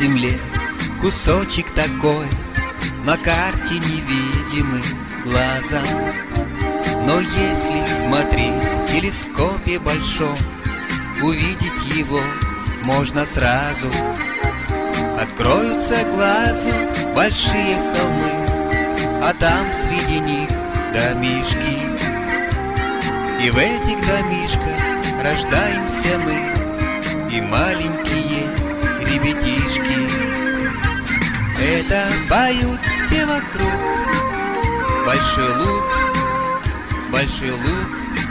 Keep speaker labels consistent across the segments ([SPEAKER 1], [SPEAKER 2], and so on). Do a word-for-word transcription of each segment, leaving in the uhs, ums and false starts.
[SPEAKER 1] земле кусочек такой, на карте невидимый глазом. Но если смотреть в телескопе большом, увидеть его можно сразу. Откроются глазу большие холмы, а там среди них домишки. И в этих домишках рождаемся мы, и маленькие ребятишки. Это поют все вокруг. Большой луг, большой луг,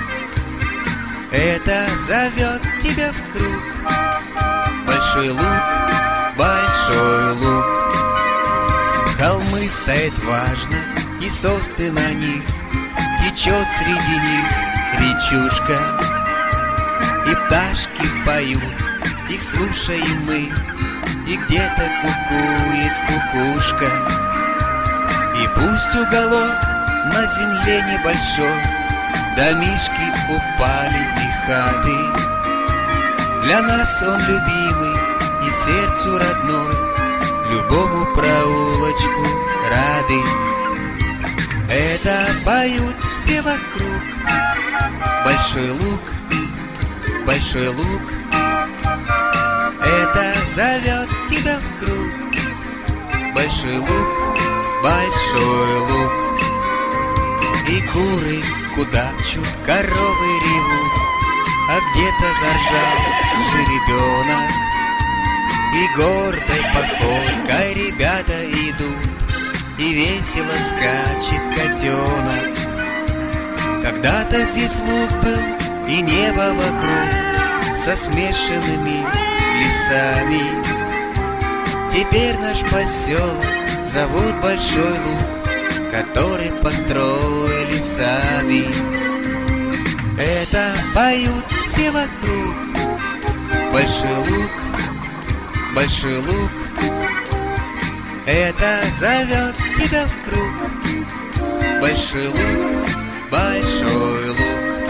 [SPEAKER 1] это зовет тебя в круг. Большой луг, большой луг. Холмы стоят важно, и состы на них, течет среди них речушка. И пташки поют, их слушаем мы, и где-то кукует кукушка. И пусть уголок на земле небольшой, домишки упали и хаты, для нас он любимый и сердцу родной, любому проулочку рады. Это поют все вокруг. Большой луг, большой луг, это зовет тебя в круг. Большой луг, большой луг. И куры кудахчут, коровы ревут, а где-то заржал жеребенок. И гордой походкой ребята идут, и весело скачет котенок. Когда-то здесь луг был, и небо вокруг со смешанными лесами. Теперь наш поселок зовут Большой луг, который построили сами. Это поют все вокруг. Большой луг, большой луг, это зовет тебя в круг. Большой луг, большой луг.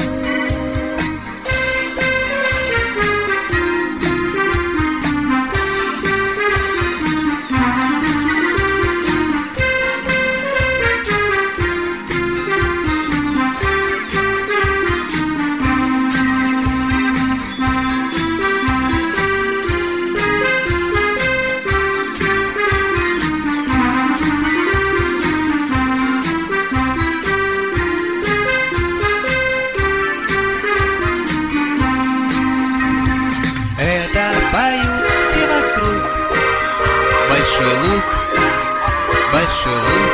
[SPEAKER 1] Поют все вокруг. Большой луг, большой луг,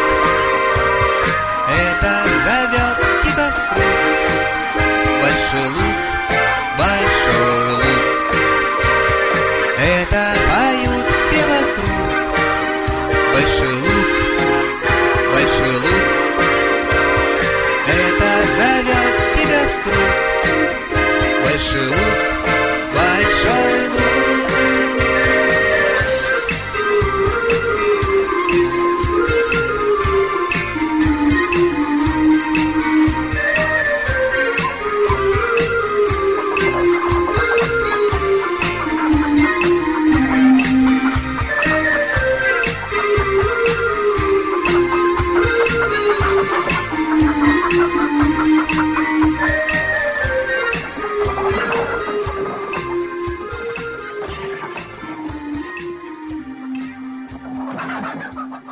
[SPEAKER 1] это зовет тебя в круг. Большой луг, большой луг, это поют все вокруг. Большой луг, большой луг, это зовет тебя в круг. Большой луг, большой луг.
[SPEAKER 2] Thank you.